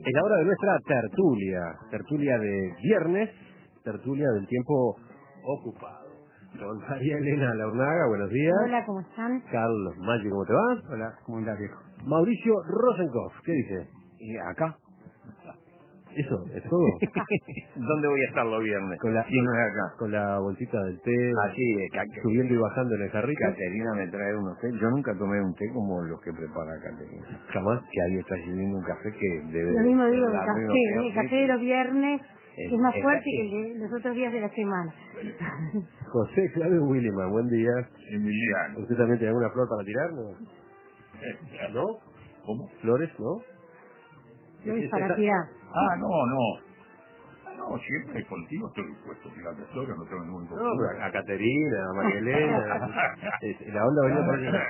Es la hora de nuestra tertulia de viernes, tertulia del tiempo ocupado. Con María Elena Laurnaga, buenos días. Hola, ¿cómo están? Carlos Maggi, ¿cómo te va? Hola, ¿cómo andás, viejo? Mauricio Rosenkopf, ¿qué dice? ¿Y acá? Eso, es todo. ¿Dónde voy a estar los viernes? Con la, si no es acá. Con la bolsita del té, Así es, subiendo y bajando en el carrito. Caterina me trae unos té. Yo nunca tomé un té como los que prepara Caterina. Jamás. Que ahí está sirviendo un café que debe Lo mismo digo ser del café, el café de los viernes es más fuerte que el de los otros días de la semana. José Claudio Williman, buen día. Emiliano. ¿Usted también tiene alguna flor para tirar? ¿No? ¿Cómo? ¿Flores, no? Flores para tirar. Ah, no. No, siempre contigo estoy dispuesto a tirar de flores, no tengo ningún No, problema. pero a Caterina, a María Elena. La onda venía por ahí.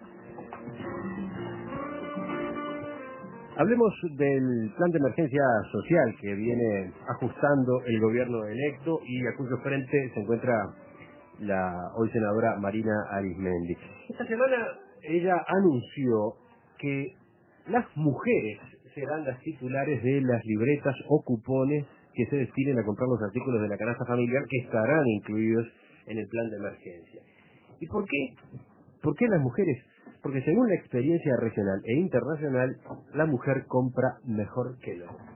Hablemos del plan de emergencia social que viene ajustando el gobierno electo y a cuyo frente se encuentra la hoy senadora Marina Arizmendi. Esta semana ella anunció que las mujeres serán las titulares de las libretas o cupones que se destinen a comprar los artículos de la canasta familiar que estarán incluidos en el plan de emergencia. ¿Y por qué? ¿Por qué las mujeres? Porque según la experiencia regional e internacional, la mujer compra mejor que el hombre.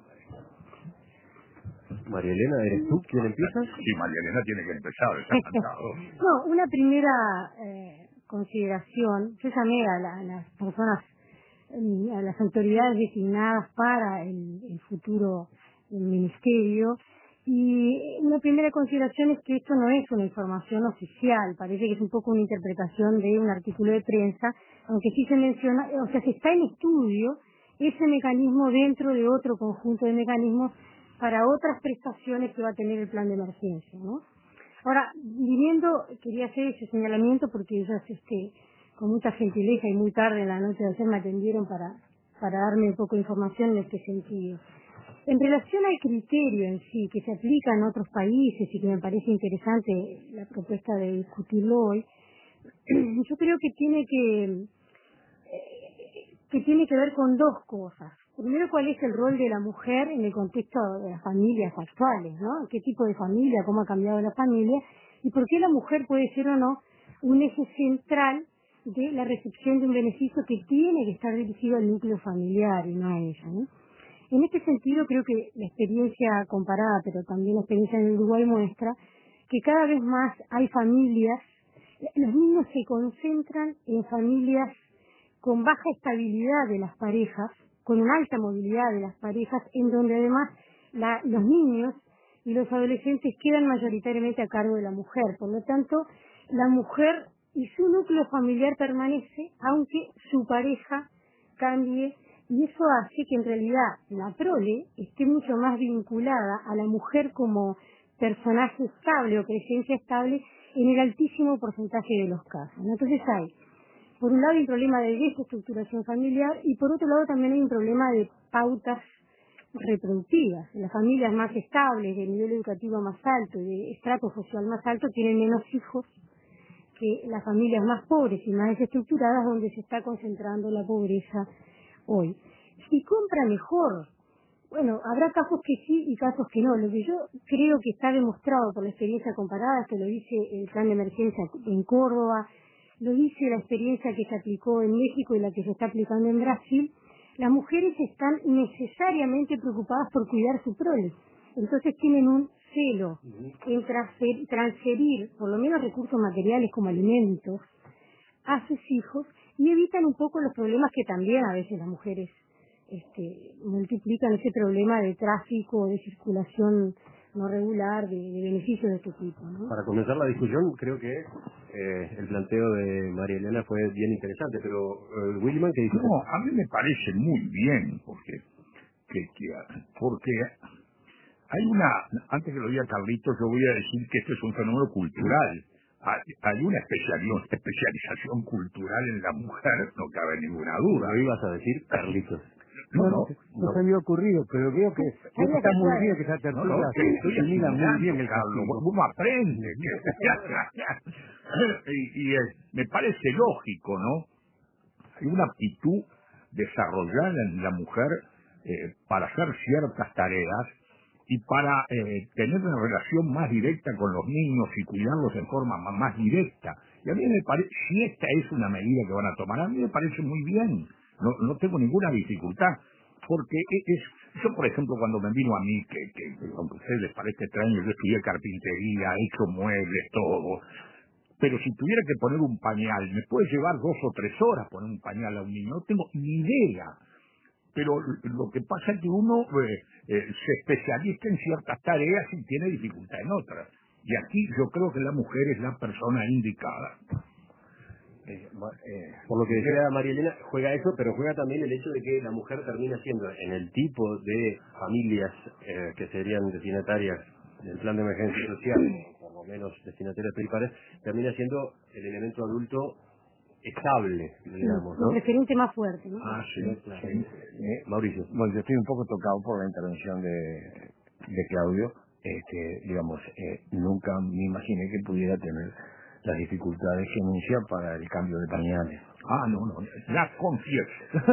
María Elena, ¿eres tú quien empieza? Sí, María Elena tiene que empezar, está cantado. No, una primera consideración. Yo llamé a las personas, a las autoridades designadas para el futuro ministerio, y una primera consideración es que esto no es una información oficial, parece que es un poco una interpretación de un artículo de prensa, aunque sí se menciona, o sea, se está en estudio ese mecanismo dentro de otro conjunto de mecanismos para otras prestaciones que va a tener el plan de emergencia, ¿no? Ahora, quería hacer ese señalamiento porque ellos, con mucha gentileza y muy tarde en la noche de ayer me atendieron para darme un poco de información en este sentido. En relación al criterio en sí, que se aplica en otros países y que me parece interesante la propuesta de discutirlo hoy, yo creo que tiene que ver con dos cosas. Primero, cuál es el rol de la mujer en el contexto de las familias actuales, ¿no? ¿Qué tipo de familia, cómo ha cambiado la familia? Y por qué la mujer puede ser o no un eje central de la recepción de un beneficio que tiene que estar dirigido al núcleo familiar y no a ella, ¿no? En este sentido, creo que la experiencia comparada, pero también la experiencia en Uruguay muestra que cada vez más hay familias, los niños se concentran en familias con baja estabilidad de las parejas, con una alta movilidad de las parejas, en donde además los niños y los adolescentes quedan mayoritariamente a cargo de la mujer. Por lo tanto, la mujer y su núcleo familiar permanece, aunque su pareja cambie, y eso hace que en realidad la prole esté mucho más vinculada a la mujer como personaje estable o presencia estable en el altísimo porcentaje de los casos, ¿no? Entonces por un lado hay un problema de desestructuración familiar y por otro lado también hay un problema de pautas reproductivas. Las familias más estables, de nivel educativo más alto, de estrato social más alto, tienen menos hijos que las familias más pobres y más desestructuradas, donde se está concentrando la pobreza hoy. Si compra mejor, bueno, habrá casos que sí y casos que no. Lo que yo creo que está demostrado por la experiencia comparada, que lo dice el plan de emergencia en Córdoba, lo dice la experiencia que se aplicó en México y la que se está aplicando en Brasil, las mujeres están necesariamente preocupadas por cuidar su prole. Entonces tienen un celo en transferir por lo menos recursos materiales como alimentos a sus hijos y evitan un poco los problemas que también a veces las mujeres multiplican, ese problema de tráfico, de circulación no regular, de beneficios de este tipo, ¿no? Para comenzar la discusión, creo que el planteo de María Elena fue bien interesante, pero Williman, ¿qué dice? No, a mí me parece muy bien, porque hay antes que lo diga Carlitos, yo voy a decir que esto es un fenómeno cultural. Hay una especialización cultural en la mujer, no cabe ninguna duda. ¿Lo ibas a decir, Carlitos? No se me había ocurrido, pero veo que está muy bien que esa tertulia termina muy bien el Carlos, castigo. uno aprende. Me parece lógico, ¿no? Hay una aptitud desarrollada en la mujer para hacer ciertas tareas y para tener una relación más directa con los niños y cuidarlos en forma más directa. Y a mí me parece, si esta es una medida que van a tomar, a mí me parece muy bien, no tengo ninguna dificultad, porque yo, por ejemplo, cuando me vino a mí, que aunque a ustedes les parezca extraño, yo estudié carpintería, he hecho muebles, todo, pero si tuviera que poner un pañal, me puede llevar 2 o 3 horas poner un pañal a un niño, no tengo ni idea. Pero lo que pasa es que uno se especializa en ciertas tareas y tiene dificultad en otras. Y aquí yo creo que la mujer es la persona indicada. Por lo que decía María Elena, juega eso, pero juega también el hecho de que la mujer termina siendo, en el tipo de familias que serían destinatarias del plan de emergencia social, por lo menos destinatarias principales, termina siendo el elemento adulto estable, digamos, ¿no? Un referente más fuerte, ¿no? Sí, claro. Sí. Mauricio. Bueno, yo estoy un poco tocado por la intervención de Claudio. Digamos, nunca me imaginé que pudiera tener las dificultades que anuncia para el cambio de pañales. No, ya confieso.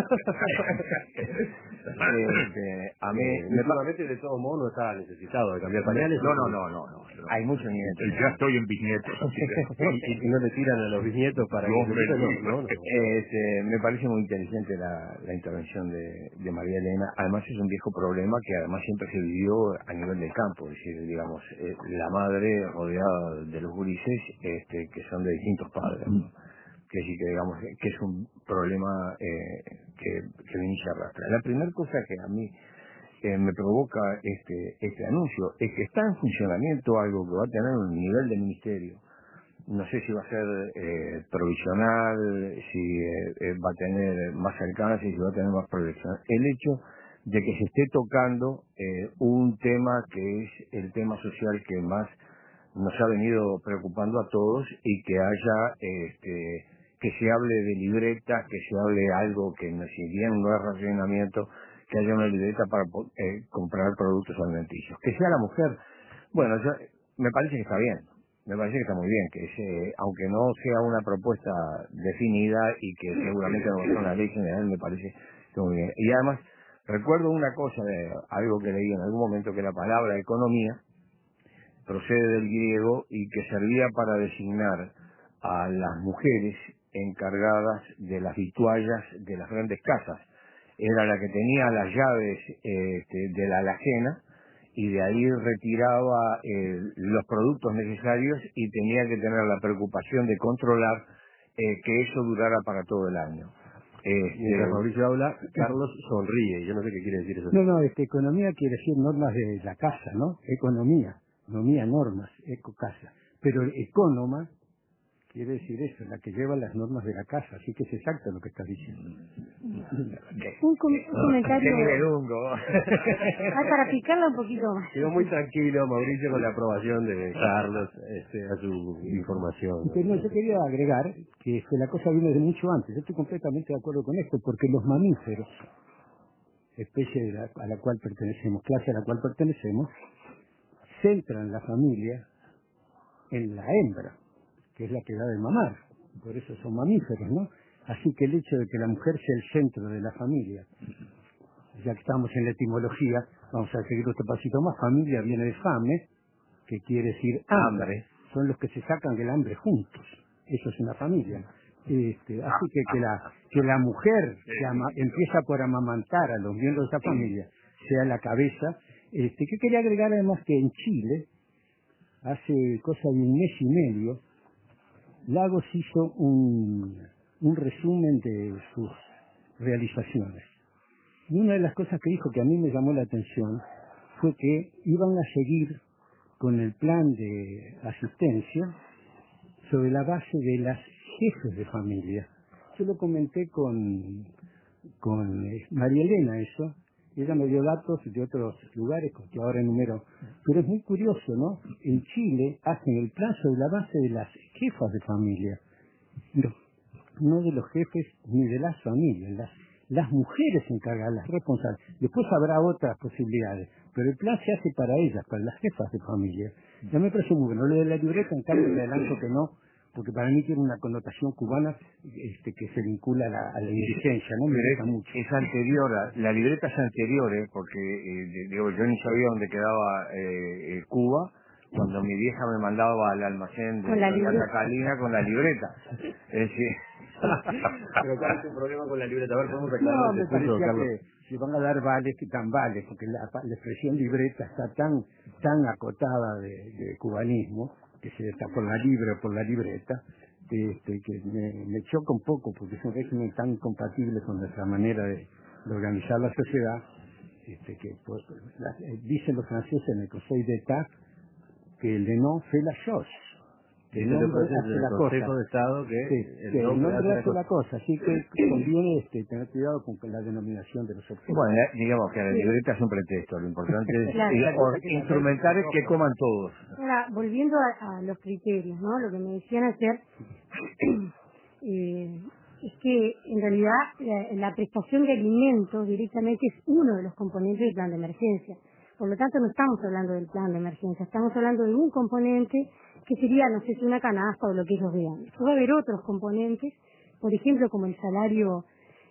A mí, últimamente, de todos modos, no está necesitado de cambiar pañales. No. Hay muchos nietos. Ya estoy en bisnietos. ¿Y no le tiran a los bisnietos para que no. Me parece muy inteligente la intervención de María Elena. Además es un viejo problema que además siempre se vivió a nivel del campo. Es decir, digamos, la madre rodeada de los gurises que son de distintos padres, ¿no? Que sí, que digamos que es un problema que viene y se arrastra. La primera cosa que a mí me provoca este anuncio es que está en funcionamiento algo que va a tener un nivel de ministerio. No sé si va a ser provisional, si va a tener más alcance, si va a tener más proyección. El hecho de que se esté tocando un tema que es el tema social que más nos ha venido preocupando a todos y que haya que se hable de libretas, que se hable de algo que si bien no es racionamiento, que haya una libreta para comprar productos alimenticios. Que sea la mujer, bueno, me parece que está bien, me parece que está muy bien, que aunque no sea una propuesta definida y que seguramente no va a ser una ley general, me parece que está muy bien. Y además, recuerdo una cosa de algo que leí en algún momento, que la palabra economía procede del griego y que servía para designar a las mujeres encargadas de las vituallas de las grandes casas. Era la que tenía las llaves de la alacena y de ahí retiraba los productos necesarios y tenía que tener la preocupación de controlar que eso durara para todo el año. Mientras Mauricio habla, Carlos sonríe. Yo no sé qué quiere decir eso. No, economía quiere decir normas de la casa, ¿no? Economía, normas, casa. Pero economa quiere decir eso, la que lleva las normas de la casa, así que es exacto lo que estás diciendo. Un comentario para picarla un poquito más. Quedó muy tranquilo Mauricio con la aprobación de Carlos a su información. Entonces, yo quería agregar que la cosa viene de mucho antes. Yo estoy completamente de acuerdo con esto, porque los mamíferos, especie a la cual pertenecemos, clase a la cual pertenecemos, centran la familia en la hembra, que es la que da de mamar, por eso son mamíferos, ¿no? Así que el hecho de que la mujer sea el centro de la familia, ya que estamos en la etimología, vamos a seguir otro pasito más, familia viene de fame, que quiere decir hambre, son los que se sacan el hambre juntos, eso es una familia. Así que la mujer que empieza por amamantar a los miembros de esa familia, sea la cabeza, que quería agregar además que en Chile, hace cosa de un mes y medio, Lagos hizo un resumen de sus realizaciones. Y una de las cosas que dijo que a mí me llamó la atención fue que iban a seguir con el plan de asistencia sobre la base de las jefes de familia. Yo lo comenté con María Elena eso. Ella me dio datos de otros lugares que ahora enumero. Pero es muy curioso, ¿no? En Chile hacen el plan sobre la base de las jefas de familia. No de los jefes ni de las familias. Las mujeres se encargan, las responsables. Después habrá otras posibilidades. Pero el plan se hace para ellas, para las jefas de familia. Ya me parece muy bueno. Lo de la libreta, en cambio, te adelanto que no, porque para mí tiene una connotación cubana que se vincula a la indigencia, ¿no? Me gusta mucho. Es anterior, la libreta es anterior, porque digo, yo ni sabía dónde quedaba Cuba, cuando mi vieja me mandaba al almacén de Santa Catalina con la libreta. Es decir... Pero ¿cuál es tu problema con la libreta? A ver, podemos aclarar. No, me parecía que si van a dar vales, que dan vales, porque la expresión libreta está tan acotada de cubanismo, que se está por la libre o por la libreta, que me choca un poco, porque es un régimen tan incompatible con nuestra manera de organizar la sociedad, que pues, dicen los franceses en el Conseil d'État que le nom fait la chose. Que el nombre hace la cosa. De Estado que el nombre hace la cosa, así que conviene tener cuidado con la denominación de los objetos. Bueno, digamos que la libreta es un pretexto, lo importante es instrumentar es que coman todos. Ahora, volviendo a los criterios, ¿no? Lo que me decían ayer es que en realidad la prestación de alimentos directamente es uno de los componentes del plan de emergencia. Por lo tanto, no estamos hablando del plan de emergencia, estamos hablando de un componente que sería, no sé si una canasta o lo que ellos vean. Va a haber otros componentes, por ejemplo, como el salario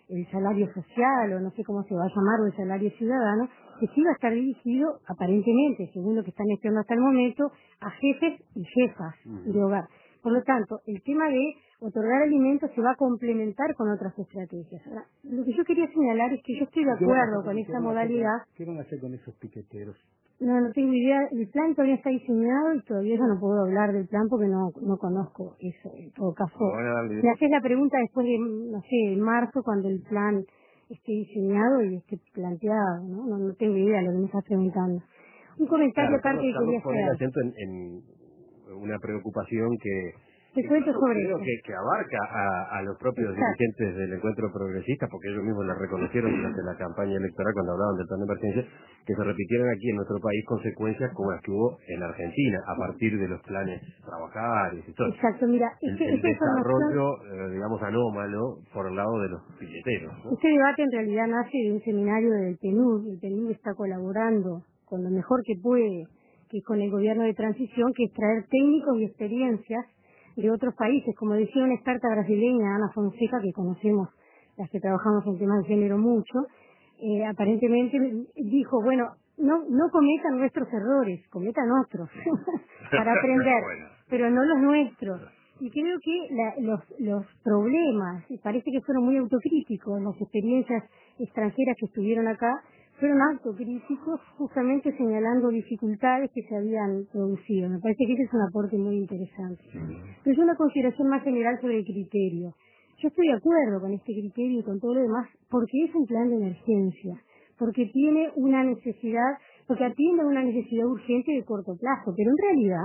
social, o no sé cómo se va a llamar, o el salario ciudadano, que sí va a estar dirigido, aparentemente, según lo que están estudiando hasta el momento, a jefes y jefas de hogar. Por lo tanto, el tema de otorgar alimentos se va a complementar con otras estrategias. Ahora, lo que yo quería señalar es que yo estoy de acuerdo con esa modalidad. ¿Qué van a hacer con esos piqueteros? No tengo idea. El plan todavía está diseñado y todavía yo no puedo hablar del plan porque no conozco eso. En todo caso, me haces la pregunta después de, no sé, en marzo, cuando el plan esté diseñado y esté planteado, ¿no? No tengo idea de lo que me estás preguntando. Un comentario aparte que quería hacer. Poner acento en una preocupación que te cuento sobre creo eso. que abarca a los propios dirigentes del encuentro progresista, porque ellos mismos la reconocieron durante la campaña electoral cuando hablaban del plan de emergencia, que se repitieran aquí en nuestro país consecuencias como las que hubo en Argentina a partir de los planes trabajarios y todo. Exacto, mira, el desarrollo, digamos, anómalo por el lado de los billeteros, ¿no? Este debate en realidad nace de un seminario del PNUD. El PNUD está colaborando con lo mejor que puede, que con el gobierno de transición, que es traer técnicos y experiencias de otros países. Como decía una experta brasileña, Ana Fonseca, que conocemos las que trabajamos en temas de género mucho, aparentemente dijo, bueno, no cometan nuestros errores, cometan otros para aprender, pero no los nuestros. Y creo que los problemas, parece que fueron muy autocríticos, las experiencias extranjeras que estuvieron acá, fueron autocríticos, justamente señalando dificultades que se habían producido. Me parece que ese es un aporte muy interesante. Pero es una consideración más general sobre el criterio. Yo estoy de acuerdo con este criterio y con todo lo demás, porque es un plan de emergencia, porque tiene una necesidad, porque atiende a una necesidad urgente de corto plazo, pero en realidad,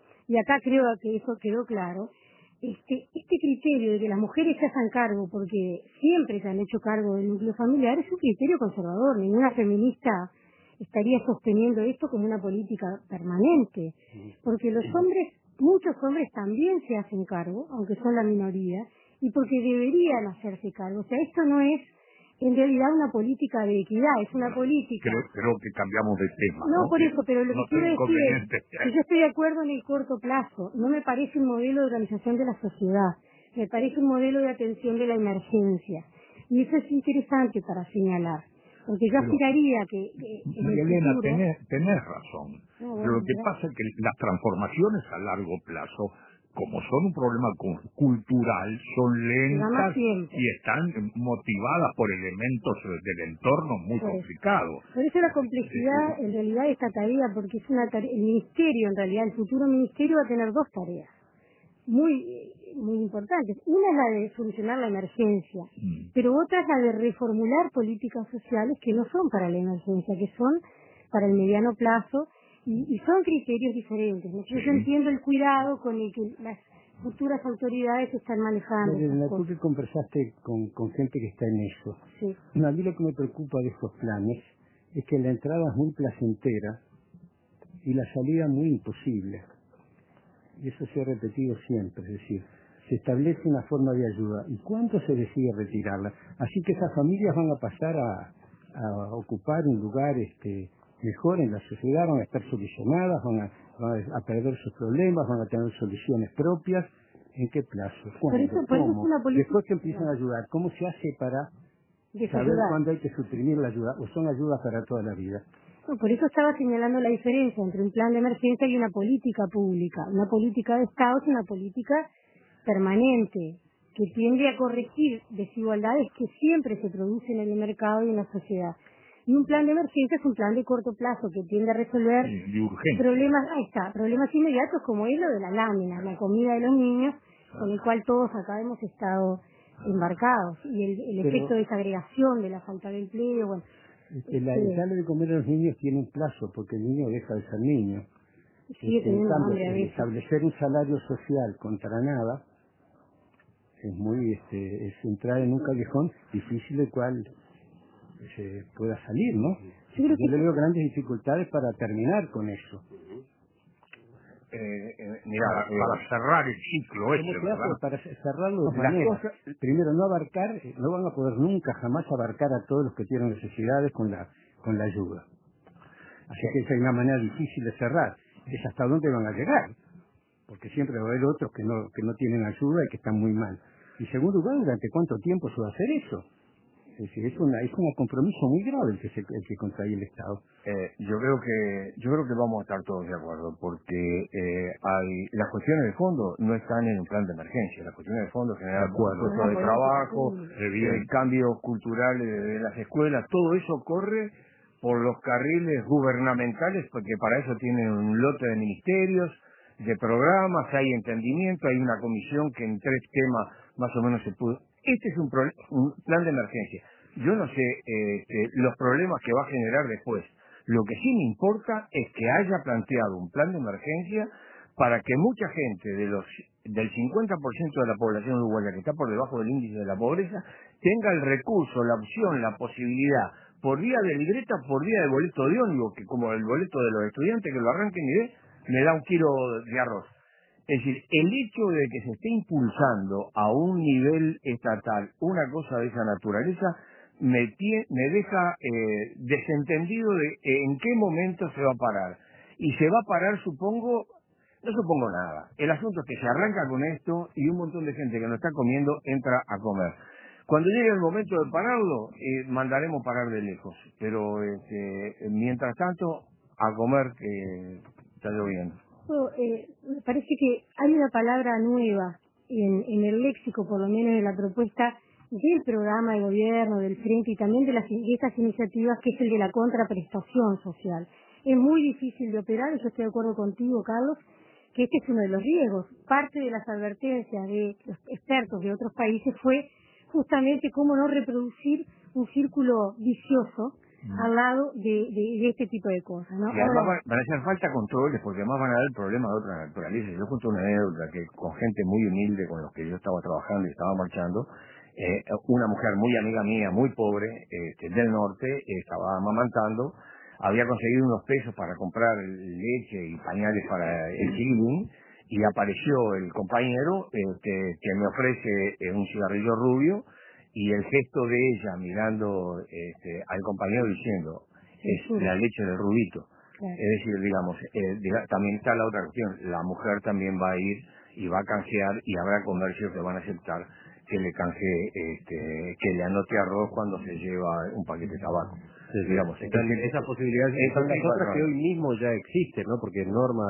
y acá creo que eso quedó claro, este criterio de que las mujeres se hagan cargo porque siempre se han hecho cargo del núcleo familiar es un criterio conservador. Ninguna feminista estaría sosteniendo esto como una política permanente, porque los hombres, muchos hombres también se hacen cargo, aunque son la minoría, y porque deberían hacerse cargo. O sea, esto no es en realidad una política de equidad, es una política... Creo que cambiamos de tema. No, por eso, pero lo que quiero decir es que yo estoy de acuerdo en el corto plazo. No me parece un modelo de organización de la sociedad, me parece un modelo de atención de la emergencia. Y eso es interesante para señalar, porque yo aspiraría que Elena, tenés razón. Pero lo que pasa es que las transformaciones a largo plazo, como son un problema cultural, son lentas y están motivadas por elementos del entorno muy complicados. Por eso la complejidad en realidad de esta tarea, porque es una tarea, el ministerio en realidad, el futuro ministerio va a tener dos tareas muy importantes. Una es la de solucionar la emergencia, pero otra es la de reformular políticas sociales que no son para la emergencia, que son para el mediano plazo. Y son criterios diferentes. Yo entiendo el cuidado con el que las futuras autoridades están manejando. Tú que conversaste con gente que está en eso. Sí. No, a mí lo que me preocupa de estos planes es que la entrada es muy placentera y la salida muy imposible. Y eso se ha repetido siempre, es decir, se establece una forma de ayuda. ¿Y cuándo se decide retirarla? Así que esas familias van a pasar a ocupar un lugar mejor en la sociedad, van a estar solucionadas, van a perder sus problemas, van a tener soluciones propias, ¿En qué plazo? Por ¿Cuándo? eso es ¿Cómo? una política. Después que empiezan a ayudar, ¿cómo se hace para saber Desayudar. cuándo hay que suprimir la ayuda? ¿O son ayudas para toda la vida? No, por eso estaba señalando la diferencia entre un plan de emergencia y una política pública. Una política de Estado es una política permanente que tiende a corregir desigualdades que siempre se producen en el mercado y en la sociedad. Y un plan de emergencia es un plan de corto plazo que tiende a resolver de urgencia. problemas inmediatos como es lo de la lámina, la comida de los niños, con el cual todos acá hemos estado embarcados, y el efecto de desagregación, de la falta de empleo, bueno. Darle de comer a los niños tiene un plazo, porque el niño deja de ser niño. Sigue En teniendo cambio, hambre a veces. establecer un salario social contra nada es muy, es entrar en un callejón difícil del cual se pueda salir, ¿no? Yo le veo grandes dificultades para terminar con eso. Para cerrar el ciclo ese, ¿Cómo se ¿verdad? hace para cerrarlo de manera? Primero, no van a poder nunca jamás abarcar a todos los que tienen necesidades con la ayuda. Así que esa es una manera difícil de cerrar. Es hasta dónde van a llegar, porque siempre va a haber otros que no tienen ayuda y que están muy mal. Y en segundo lugar, ¿durante cuánto tiempo se va a hacer eso? Es decir, es un compromiso muy grave el que contrae el Estado. Yo creo que vamos a estar todos de acuerdo, porque las cuestiones de fondo no están en un plan de emergencia. Las cuestiones de fondo generan puestos de trabajo, cambios culturales de las escuelas, todo eso corre por los carriles gubernamentales, porque para eso tienen un lote de ministerios, de programas, hay entendimiento, hay una comisión que en 3 temas más o menos se pudo. Este es un plan de emergencia. Yo no sé los problemas que va a generar después. Lo que sí me importa es que haya planteado un plan de emergencia para que mucha gente del 50% de la población uruguaya que está por debajo del índice de la pobreza tenga el recurso, la opción, la posibilidad, por vía de libreta, por vía de boleto de ómnibus, que como el boleto de los estudiantes, que lo arranquen y me da 1 kilo de arroz. Es decir, el hecho de que se esté impulsando a un nivel estatal una cosa de esa naturaleza me deja desentendido de en qué momento se va a parar. Y se va a parar, no supongo nada. El asunto es que se arranca con esto y un montón de gente que no está comiendo entra a comer. Cuando llegue el momento de pararlo, mandaremos parar de lejos. Pero mientras tanto, a comer, que está lloviendo. Me parece que hay una palabra nueva en el léxico, por lo menos de la propuesta del programa de gobierno, del Frente y también de estas iniciativas, que es el de la contraprestación social. Es muy difícil de operar, y yo estoy de acuerdo contigo, Carlos, que este es uno de los riesgos. Parte de las advertencias de los expertos de otros países fue justamente cómo no reproducir un círculo vicioso al lado de este tipo de cosas, ¿no? Y además van a hacer falta controles, porque además van a haber problemas de otra naturaleza. Yo cuento una anécdota que con gente muy humilde con los que yo estaba trabajando y estaba marchando, una mujer muy amiga mía, muy pobre, del norte, estaba amamantando, había conseguido unos pesos para comprar leche y pañales para el chiquilín, y apareció el compañero que me ofrece un cigarrillo rubio, y el gesto de ella mirando al compañero diciendo, es la leche del rubito. Claro. Es decir, digamos, también está la otra cuestión, la mujer también va a ir y va a canjear, y habrá comercios que van a aceptar que le canjee, que le anote arroz cuando se lleva un paquete de tabaco. Sí, digamos, esa posibilidad son las otras que hoy mismo ya existen, ¿no? Porque Norma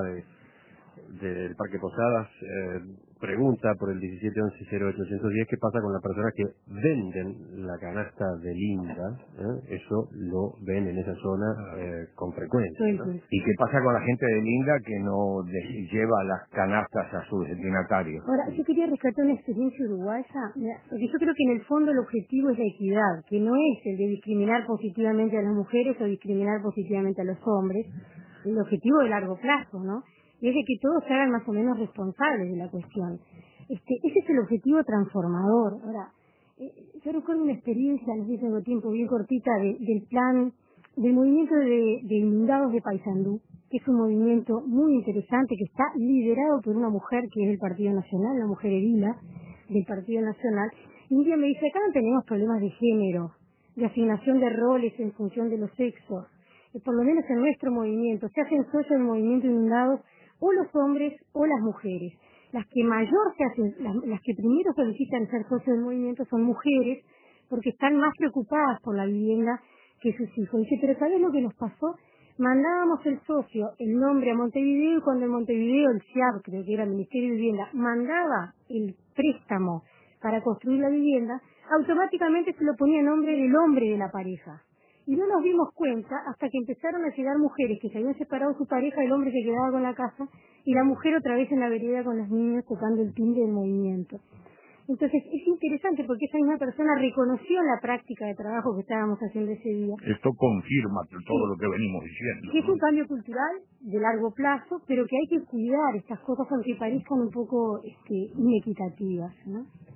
del Parque Posadas pregunta por el 1711-0810 qué pasa con las personas que venden la canasta de Linda, eso lo ven en esa zona con frecuencia, ¿no? ¿Y qué pasa con la gente de Linda que no lleva las canastas a sus destinatarios? Ahora, yo quería rescatar una experiencia uruguaya, porque yo creo que en el fondo el objetivo es la equidad, que no es el de discriminar positivamente a las mujeres o discriminar positivamente a los hombres, el objetivo de largo plazo, ¿no? Y es de que todos se hagan más o menos responsables de la cuestión. Ese es el objetivo transformador. Ahora, yo recuerdo una experiencia, no sé si tengo tiempo, bien cortita, del plan, del movimiento de inundados de Paysandú, que es un movimiento muy interesante, que está liderado por una mujer que es del Partido Nacional, una mujer edila del Partido Nacional, y un día me dice, acá no tenemos problemas de género, de asignación de roles en función de los sexos, por lo menos en nuestro movimiento, se hacen socios del movimiento inundados o los hombres o las mujeres. las que mayor se hacen, las que primero solicitan ser socios del movimiento son mujeres, porque están más preocupadas por la vivienda que sus hijos. Dice, pero ¿sabes lo que nos pasó? Mandábamos el socio, el nombre a Montevideo, y cuando en Montevideo el CIAB, creo que era el Ministerio de Vivienda, mandaba el préstamo para construir la vivienda, automáticamente se lo ponía a nombre del hombre de la pareja. Y no nos dimos cuenta hasta que empezaron a llegar mujeres que se habían separado de su pareja, el hombre se quedaba con la casa y la mujer otra vez en la vereda con los niños tocando el timbre del movimiento. Entonces es interesante porque esa misma persona reconoció la práctica de trabajo que estábamos haciendo ese día. Esto confirma todo lo que venimos diciendo. Que es un cambio cultural de largo plazo, pero que hay que cuidar estas cosas aunque parezcan un poco inequitativas, ¿no?